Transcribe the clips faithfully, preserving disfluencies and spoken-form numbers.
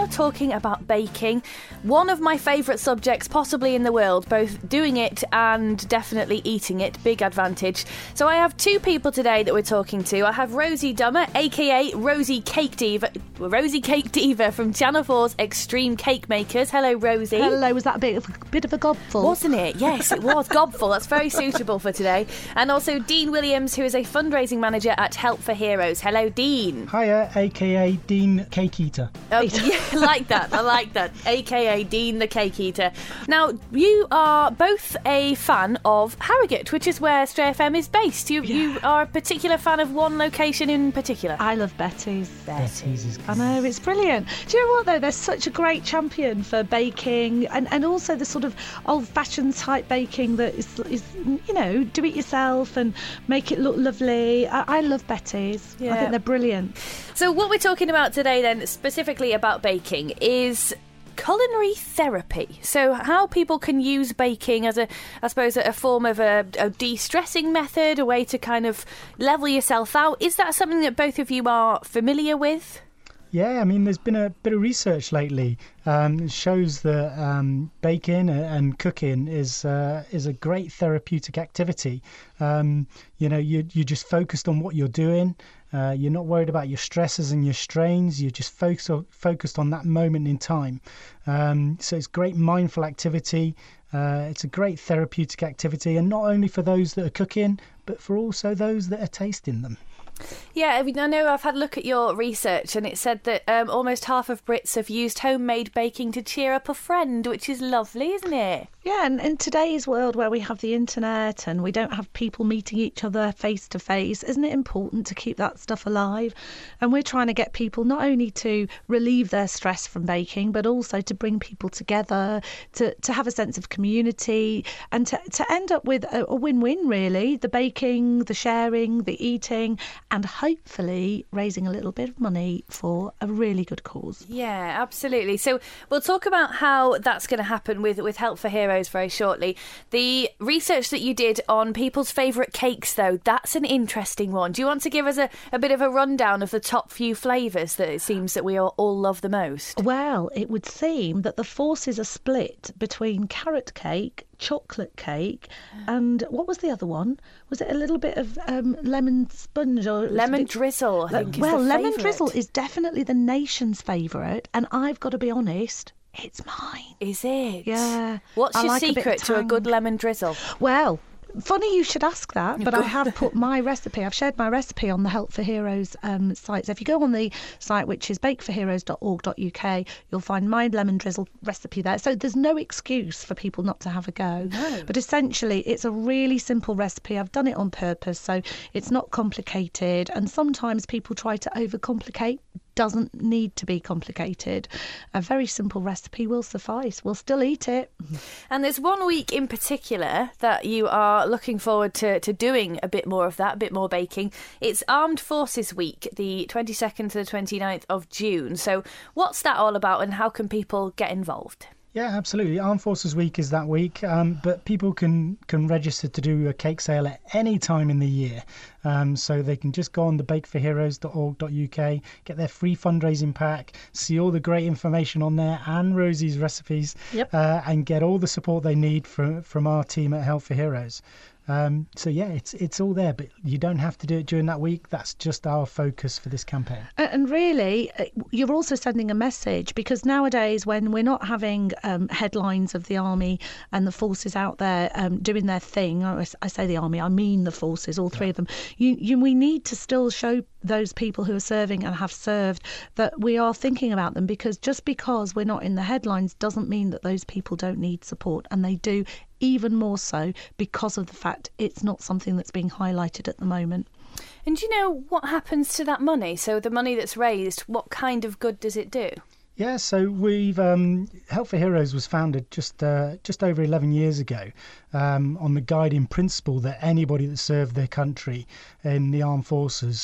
are talking about baking, one of my favourite subjects possibly in the world, both doing it and definitely eating it, big advantage. So I have two people today that we're talking to. I have Rosie Dummer, aka Rosie Cake Diva, Rosie Cake Diva from Channel four's Extreme Cake Makers. Hello, Rosie. Hello, was that a bit of a, bit of a gobful? Wasn't it? Yes, it was. Gobful. That's very suitable for today. And also Dean Williams, who is a fundraising manager at Help for Heroes. Hello, Dean. Hiya, aka Dean Cake Eater. Oh, yeah, I like that. I like that. A K A Dean the Cake Eater. Now, you are both a fan of Harrogate, which is where Stray F M is based. You Yeah. you are a particular fan of one location in particular. I love Betty's. Betty's is I know, it's brilliant. Do you know what, though? They're such a great champion for baking and, and also the sort of old-fashioned type baking that is, is, you know, do it yourself and make it look lovely. I, I love Betty's. Yeah. I think they're brilliant. So what we're talking about today then, specifically about baking, is culinary therapy. So how people can use baking as a, I suppose, a form of a, a de-stressing method, a way to kind of level yourself out. Is that something that both of you are familiar with? Yeah, I mean, there's been a bit of research lately. Um, it shows that um, baking and cooking is uh, is a great therapeutic activity. Um, you know, you you're just focused on what you're doing. Uh, you're not worried about your stresses and your strains. You're just focused on, focused on that moment in time. Um, so it's great mindful activity. Uh, it's a great therapeutic activity, and not only for those that are cooking, but for also those that are tasting them. Yeah, I mean, I know I've had a look at your research and it said that um, almost half of Brits have used homemade baking to cheer up a friend, which is lovely, isn't it? Yeah, and in today's world where we have the internet and we don't have people meeting each other face to face, isn't it important to keep that stuff alive? And we're trying to get people not only to relieve their stress from baking, but also to bring people together, to, to have a sense of community and to, to end up with a, a win-win, really. The baking, the sharing, the eating, and hopefully raising a little bit of money for a really good cause. Yeah, absolutely. So we'll talk about how that's going to happen with, with Help for Heroes very shortly. The research that you did on people's favourite cakes, though, that's an interesting one. Do you want to give us a, a bit of a rundown of the top few flavours that it seems that we all, all love the most? Well, it would seem that the forces are split between carrot cake, chocolate cake, and what was the other one? Was it a little bit of um, lemon sponge or Lemon bit... drizzle, I think. Well, is the lemon favourite. drizzle is definitely the nation's favourite, and I've got to be honest, it's mine. Is it? Yeah. What's I your like a bit of secret to a tang. good lemon drizzle? Well, funny you should ask that, but I have put my recipe, I've shared my recipe on the Help for Heroes um, site. So if you go on the site, which is bake for heroes dot org dot U K, you'll find my lemon drizzle recipe there. So there's no excuse for people not to have a go. No. But essentially, it's a really simple recipe. I've done it on purpose, so it's not complicated. And sometimes people try to overcomplicate. Doesn't need to be complicated. A very simple recipe will suffice. We'll still eat it. And there's one week in particular that you are looking forward to, to doing a bit more of that, a bit more baking. It's Armed Forces Week, the twenty-second to the twenty-ninth of June. So what's that all about and how can people get involved? Yeah, absolutely. Armed Forces Week is that week, um, but people can, can register to do a cake sale at any time in the year. Um, so they can just go on the bake for heroes dot org dot U K, get their free fundraising pack, see all the great information on there and Rosie's recipes, Yep. uh, and get all the support they need from, from our team at Help for Heroes. Um, so yeah, it's it's all there, but you don't have to do it during that week. That's just our focus for this campaign. And really, you're also sending a message, because nowadays when we're not having um, headlines of the army and the forces out there um, doing their thing, I, I say the army, I mean the forces, all three yeah. of them, you, you, we need to still show those people who are serving and have served that we are thinking about them, because just because we're not in the headlines doesn't mean that those people don't need support, and they do, even more so because of the fact it's not something that's being highlighted at the moment. And do you know what happens to that money? So the money that's raised, what kind of good does it do? Yeah, so we've um, Help for Heroes was founded just uh, just over eleven years ago um, on the guiding principle that anybody that served their country in the armed forces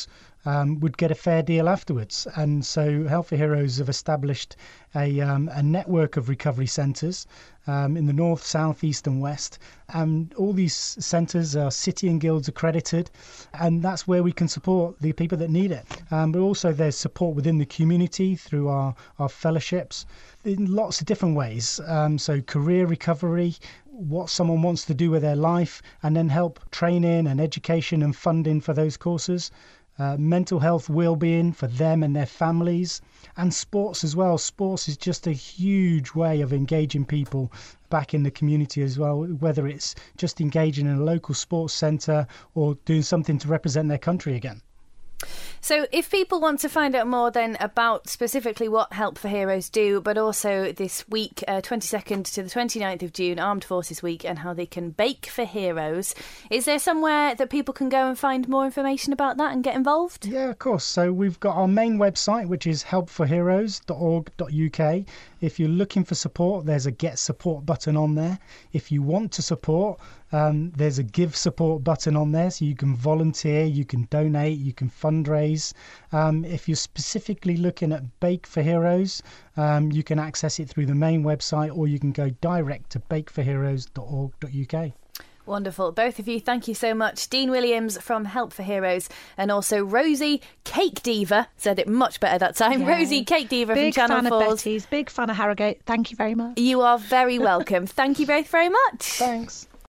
um, would get a fair deal afterwards. And so Help for Heroes have established a, um, a network of recovery centres um, in the north, south, east and west. And all these centres are City and Guilds accredited, and that's where we can support the people that need it. Um, but also there's support within the community through our, our fellowships in lots of different ways. Um, so career recovery, what someone wants to do with their life, and then help training and education and funding for those courses. Uh, mental health well-being for them and their families, and sports as well. Sports is just a huge way of engaging people back in the community as well, whether it's just engaging in a local sports centre or doing something to represent their country again. So if people want to find out more then about specifically what Help for Heroes do, but also this week, uh, twenty-second to the twenty-ninth of June, Armed Forces Week, and how they can bake for heroes, is there somewhere that people can go and find more information about that and get involved? Yeah, of course. So we've got our main website, which is help for heroes dot org dot U K. If you're looking for support, there's a Get Support button on there. If you want to support, um, there's a Give Support button on there, so you can volunteer, you can donate, you can fundraise. Um, if you're specifically looking at Bake for Heroes, um, you can access it through the main website, or you can go direct to bake for heroes dot org dot U K. Wonderful. Both of you, thank you so much. Dean Williams from Help for Heroes, and also Rosie Cake Diva, said it much better that time. Yeah. Rosie Cake Diva big from Channel fan four. Of Betty's, big fan of Harrogate. Thank you very much. You are very welcome. Thank you both very much. Thanks.